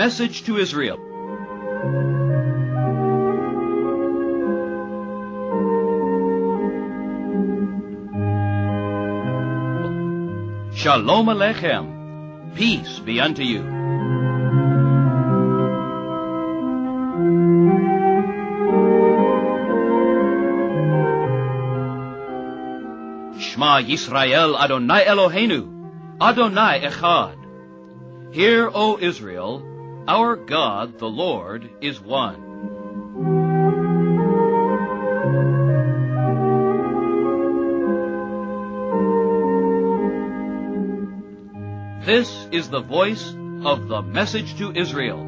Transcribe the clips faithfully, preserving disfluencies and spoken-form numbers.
message to Israel. Shalom Aleichem. Peace be unto you. Shema Yisrael Adonai Eloheinu, Adonai Echad. Hear, O Israel, our God, the Lord, is one. This is the voice of the message to Israel.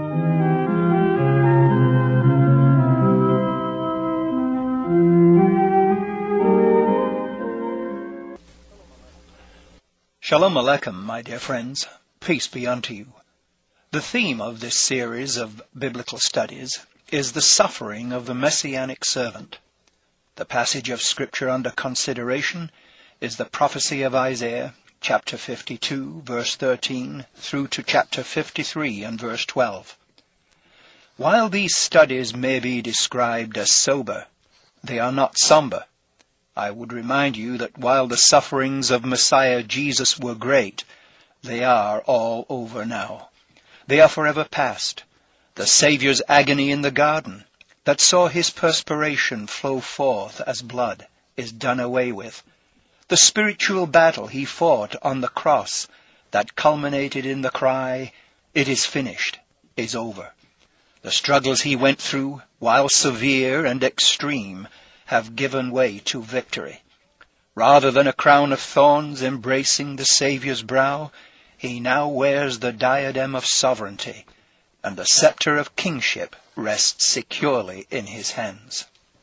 Shalom Aleichem, my dear friends. Peace be unto you. The theme of this series of biblical studies is the suffering of the Messianic servant. The passage of Scripture under consideration is the prophecy of Isaiah, chapter fifty-two, verse thirteen, through to chapter fifty-three and verse twelve. While these studies may be described as sober, they are not somber. I would remind you that while the sufferings of Messiah Jesus were great, they are all over now. They are forever past. The Saviour's agony in the garden, that saw his perspiration flow forth as blood, is done away with. The spiritual battle he fought on the cross, that culminated in the cry, "It is finished," is over. The struggles he went through, while severe and extreme, have given way to victory. Rather than a crown of thorns embracing the Saviour's brow, he now wears the diadem of sovereignty, and the scepter of kingship rests securely in his hands.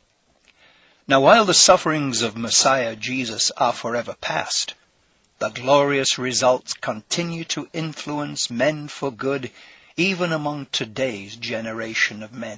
Now while the sufferings of Messiah Jesus are forever past, the glorious results continue to influence men for good, even among today's generation of men.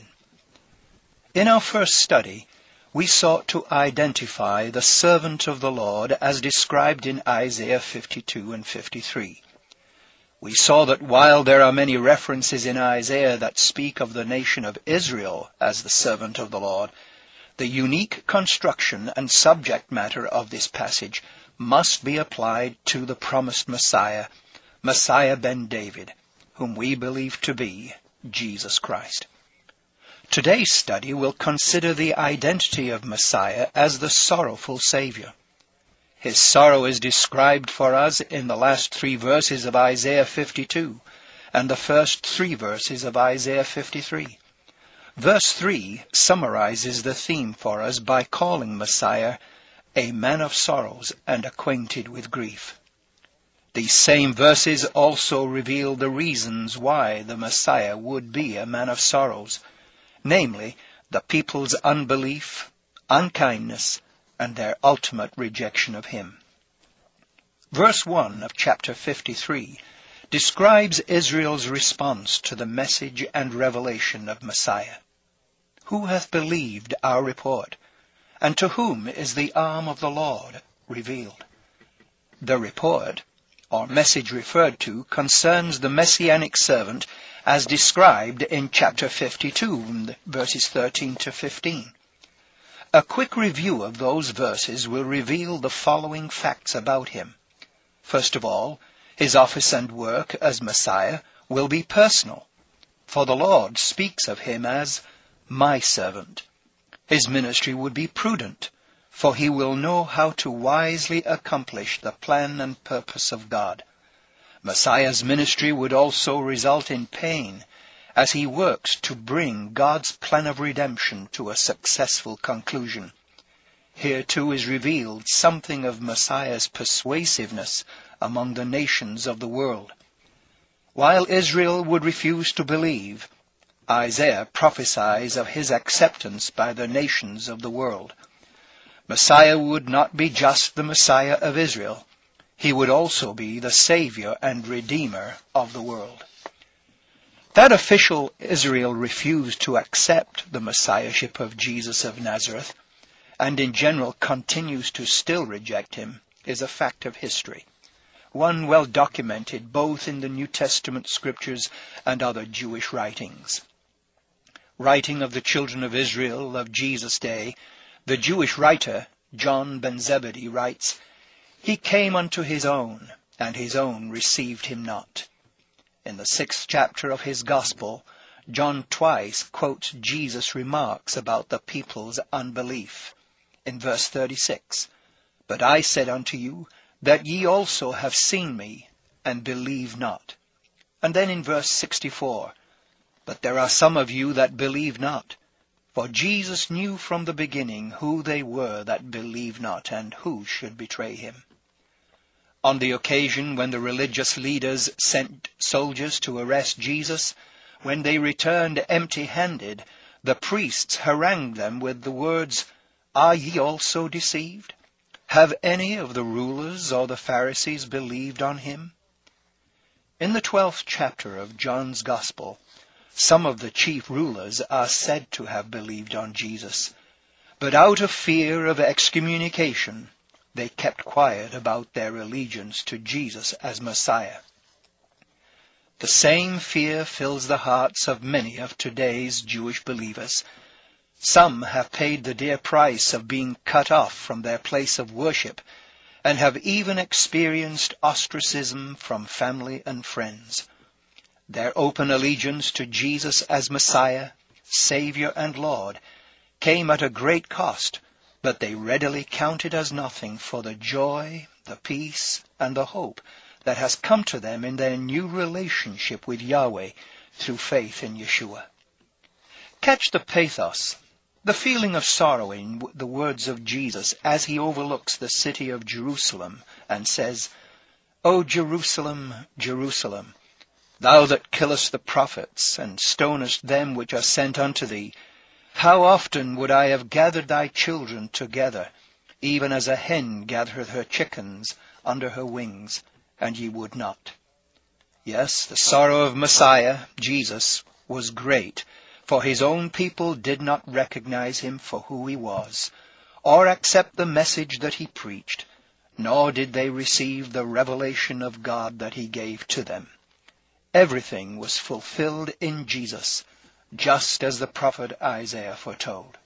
In our first study, we sought to identify the servant of the Lord as described in Isaiah fifty-two and fifty-three. We saw that while there are many references in Isaiah that speak of the nation of Israel as the servant of the Lord, the unique construction and subject matter of this passage must be applied to the promised Messiah, Messiah ben David, whom we believe to be Jesus Christ. Today's study will consider the identity of Messiah as the sorrowful Savior. His sorrow is described for us in the last three verses of Isaiah fifty-two and the first three verses of Isaiah fifty-three. Verse three summarizes the theme for us by calling Messiah a man of sorrows and acquainted with grief. These same verses also reveal the reasons why the Messiah would be a man of sorrows, namely, the people's unbelief, unkindness, and their ultimate rejection of him. Verse one of chapter fifty-three describes Israel's response to the message and revelation of Messiah. Who hath believed our report, and to whom is the arm of the Lord revealed? The report, or message referred to, concerns the Messianic servant as described in chapter fifty-two, verses thirteen to fifteen. A quick review of those verses will reveal the following facts about him. First of all, his office and work as Messiah will be personal, for the Lord speaks of him as my servant. His ministry would be prudent, for he will know how to wisely accomplish the plan and purpose of God. Messiah's ministry would also result in pain, as he works to bring God's plan of redemption to a successful conclusion. Here too is revealed something of Messiah's persuasiveness among the nations of the world. While Israel would refuse to believe, Isaiah prophesies of his acceptance by the nations of the world. Messiah would not be just the Messiah of Israel. He would also be the Savior and Redeemer of the world. That official Israel refused to accept the Messiahship of Jesus of Nazareth, and in general continues to still reject him, is a fact of history. one well documented both in the New Testament scriptures and other Jewish writings. Writing of the children of Israel of Jesus' day, the Jewish writer John ben Zebedee writes, "He came unto his own, and his own received him not." In the sixth chapter of his Gospel, John twice quotes Jesus' remarks about the people's unbelief. In verse thirty-six, "But I said unto you, that ye also have seen me, and believe not." And then in verse sixty-four, "But there are some of you that believe not. For Jesus knew from the beginning who they were that believed not, and who should betray him." On the occasion when the religious leaders sent soldiers to arrest Jesus, when they returned empty-handed, the priests harangued them with the words, "Are ye also deceived? Have any of the rulers or the Pharisees believed on him?" In the twelfth chapter of John's Gospel, some of the chief rulers are said to have believed on Jesus, but out of fear of excommunication, they kept quiet about their allegiance to Jesus as Messiah. The same fear fills the hearts of many of today's Jewish believers. Some have paid the dear price of being cut off from their place of worship, and have even experienced ostracism from family and friends. Their open allegiance to Jesus as Messiah, Savior, and Lord came at a great cost, but they readily count it as nothing for the joy, the peace, and the hope that has come to them in their new relationship with Yahweh through faith in Yeshua. Catch the pathos, the feeling of sorrow in the words of Jesus as he overlooks the city of Jerusalem and says, "O Jerusalem, Jerusalem, thou that killest the prophets, and stonest them which are sent unto thee, how often would I have gathered thy children together, even as a hen gathereth her chickens under her wings, and ye would not." Yes, the sorrow of Messiah, Jesus, was great, for his own people did not recognize him for who he was, or accept the message that he preached, nor did they receive the revelation of God that he gave to them. Everything was fulfilled in Jesus, just as the prophet Isaiah foretold.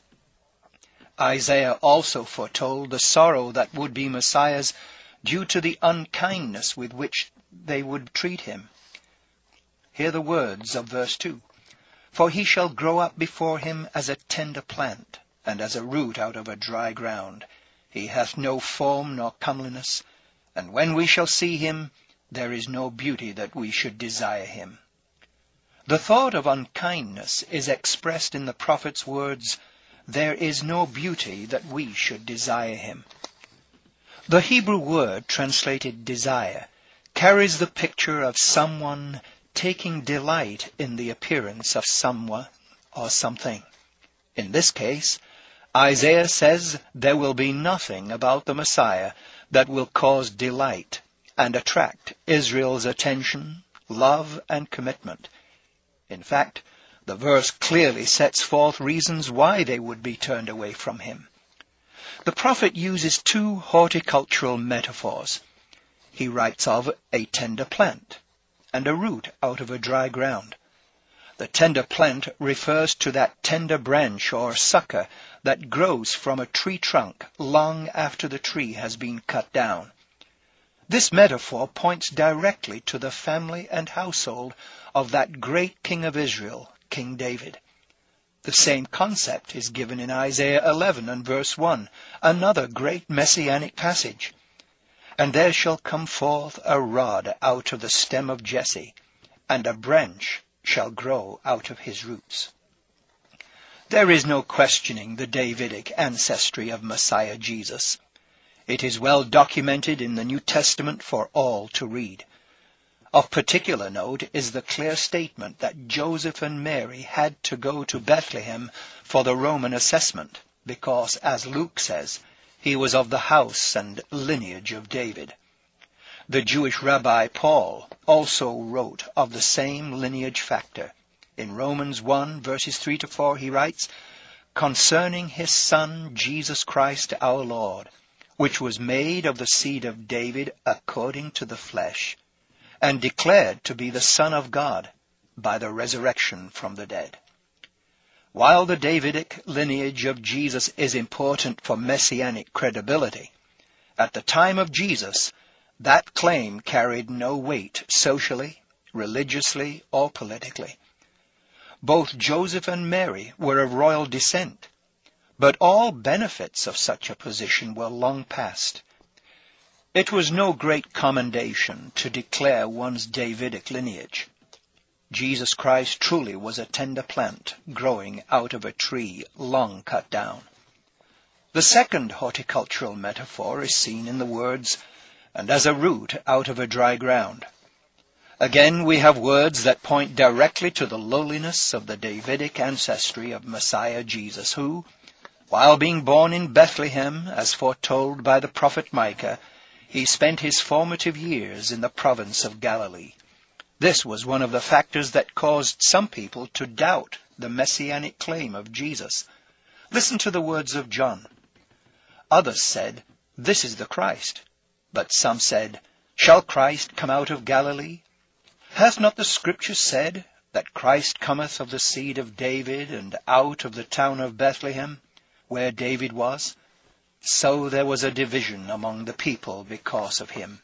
Isaiah also foretold the sorrow that would be Messiah's due to the unkindness with which they would treat him. Hear the words of verse two. "For he shall grow up before him as a tender plant, and as a root out of a dry ground. He hath no form nor comeliness, and when we shall see him, there is no beauty that we should desire him." The thought of unkindness is expressed in the prophet's words, "There is no beauty that we should desire him." The Hebrew word translated desire carries the picture of someone taking delight in the appearance of someone or something. In this case, Isaiah says there will be nothing about the Messiah that will cause delight and attract Israel's attention, love, and commitment. In fact, the verse clearly sets forth reasons why they would be turned away from him. The prophet uses two horticultural metaphors. He writes of a tender plant and a root out of a dry ground. The tender plant refers to that tender branch or sucker that grows from a tree trunk long after the tree has been cut down. This metaphor points directly to the family and household of that great king of Israel, King David. The same concept is given in Isaiah eleven and verse one, another great messianic passage. "And there shall come forth a rod out of the stem of Jesse, and a branch shall grow out of his roots." There is no questioning the Davidic ancestry of Messiah Jesus. It is well documented in the New Testament for all to read. Of particular note is the clear statement that Joseph and Mary had to go to Bethlehem for the Roman assessment, because, as Luke says, he was of the house and lineage of David. The Jewish rabbi Paul also wrote of the same lineage factor. In Romans one, verses three to four, he writes, "Concerning his Son, Jesus Christ our Lord, which was made of the seed of David according to the flesh, and declared to be the Son of God by the resurrection from the dead. While the Davidic lineage of Jesus is important for messianic credibility, at the time of Jesus, that claim carried no weight socially, religiously, or politically. Both Joseph and Mary were of royal descent, but all benefits of such a position were long past. It was no great commendation to declare one's Davidic lineage. Jesus Christ truly was a tender plant growing out of a tree long cut down. The second horticultural metaphor is seen in the words, "and as a root out of a dry ground." Again, we have words that point directly to the lowliness of the Davidic ancestry of Messiah Jesus, who, while being born in Bethlehem, as foretold by the prophet Micah, he spent his formative years in the province of Galilee. This was one of the factors that caused some people to doubt the messianic claim of Jesus. Listen to the words of John. Others said, "This is the Christ." But some said, "Shall Christ come out of Galilee? Hath not the Scripture said that Christ cometh of the seed of David and out of the town of Bethlehem, where David was?" So there was a division among the people because of him.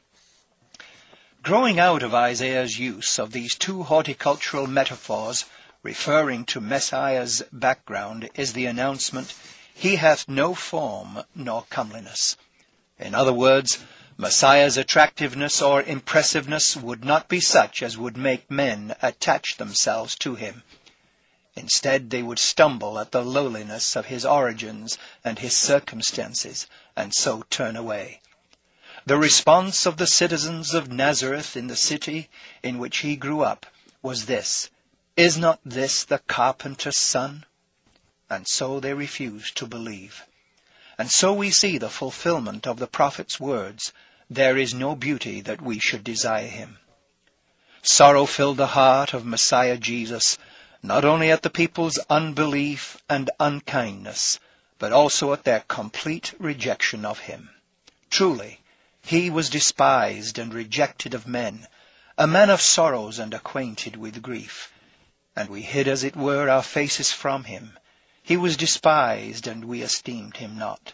Growing out of Isaiah's use of these two horticultural metaphors referring to Messiah's background is the announcement, "He hath no form nor comeliness." In other words, Messiah's attractiveness or impressiveness would not be such as would make men attach themselves to him. Instead, they would stumble at the lowliness of his origins and his circumstances, and so turn away. The response of the citizens of Nazareth in the city in which he grew up was this, "Is not this the carpenter's son?" And so they refused to believe. And so we see the fulfillment of the prophet's words, "There is no beauty that we should desire him." Sorrow filled the heart of Messiah Jesus, not only at the people's unbelief and unkindness, but also at their complete rejection of him. Truly, he was despised and rejected of men, a man of sorrows and acquainted with grief. And we hid, as it were, our faces from him. He was despised, and we esteemed him not.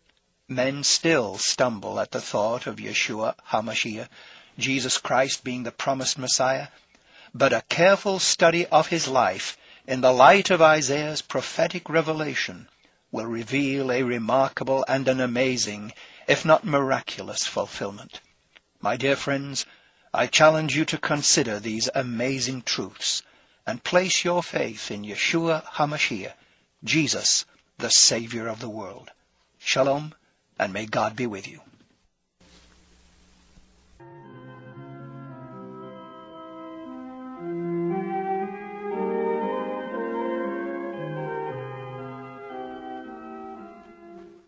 Men still stumble at the thought of Yeshua HaMashiach, Jesus Christ being the promised Messiah, but a careful study of his life in the light of Isaiah's prophetic revelation will reveal a remarkable and an amazing, if not miraculous, fulfillment. My dear friends, I challenge you to consider these amazing truths and place your faith in Yeshua HaMashiach, Jesus, the Savior of the world. Shalom, and may God be with you.